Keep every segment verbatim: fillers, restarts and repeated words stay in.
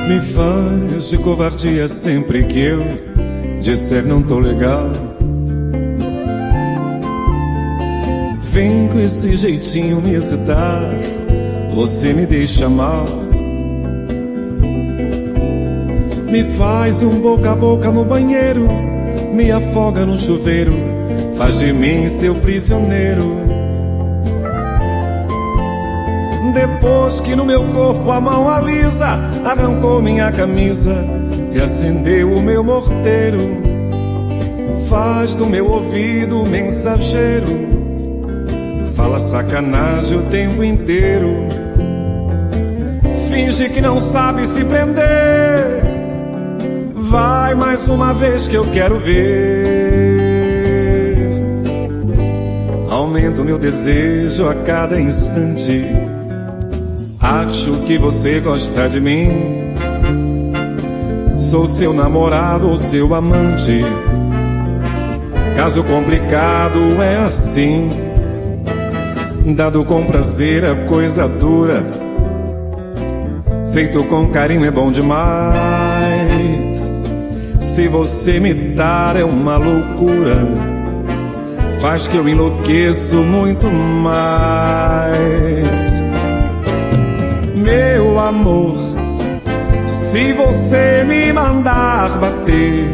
Me faz de covardia sempre que eu disser não tô legal. Vem com esse jeitinho me excitar, você me deixa mal. Me faz um boca a boca no banheiro, me afoga no chuveiro, faz de mim seu prisioneiro. Depois que no meu corpo a mão alisa arrancou minha camisa e acendeu o meu morteiro, faz do meu ouvido mensageiro, fala sacanagem o tempo inteiro. Finge que não sabe se prender, vai mais uma vez que eu quero ver. Aumenta o meu desejo a cada instante, acho que você gosta de mim. Sou seu namorado ou seu amante, caso complicado é assim. Dado com prazer é coisa dura, feito com carinho é bom demais. Se você me dar é uma loucura, faz que eu enlouqueço muito mais. Meu amor, se você me mandar bater,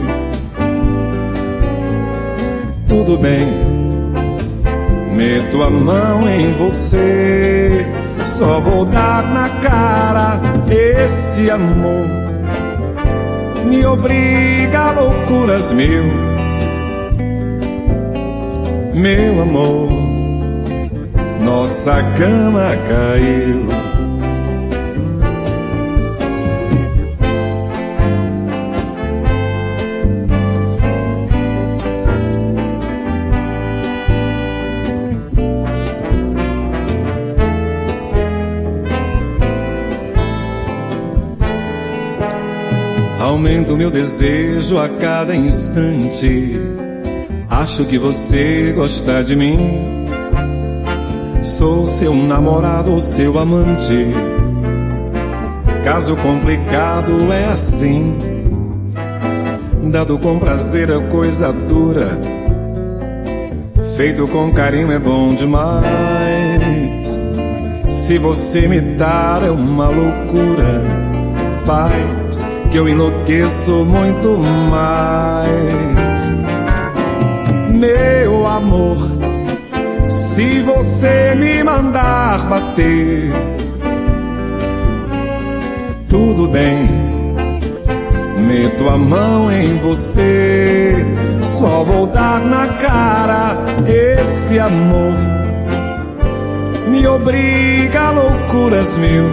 tudo bem, meto a mão em você. Só vou dar na cara, esse amor me obriga a loucuras mil. Meu amor, nossa cama caiu. Aumento meu desejo a cada instante, acho que você gosta de mim. Sou seu namorado ou seu amante, caso complicado é assim. Dado com prazer é coisa dura, feito com carinho é bom demais. Se você me dar é uma loucura, faz que eu enlouqueço muito mais. Meu amor, se você me mandar bater, tudo bem, meto a mão em você. Só vou dar na cara, esse amor me obriga a loucuras mil.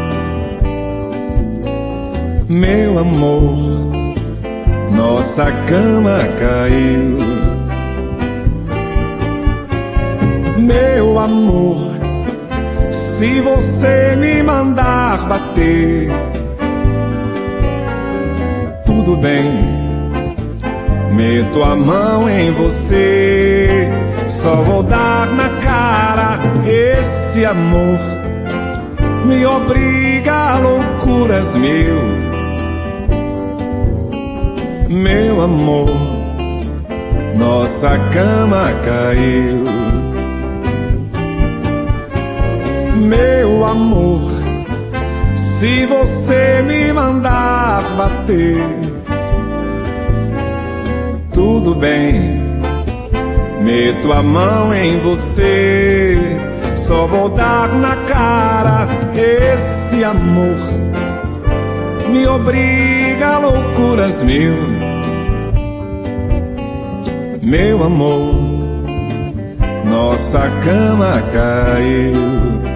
Meu amor, nossa cama caiu. Meu amor, se você me mandar bater, tudo bem, meto a mão em você. Só vou dar na cara, esse amor me obriga a loucuras mil. Meu amor, nossa cama caiu. Meu amor, se você me mandar bater, tudo bem, meto a mão em você. Só vou dar na cara, esse amor me obriga a loucuras mil. Meu amor, nossa cama caiu.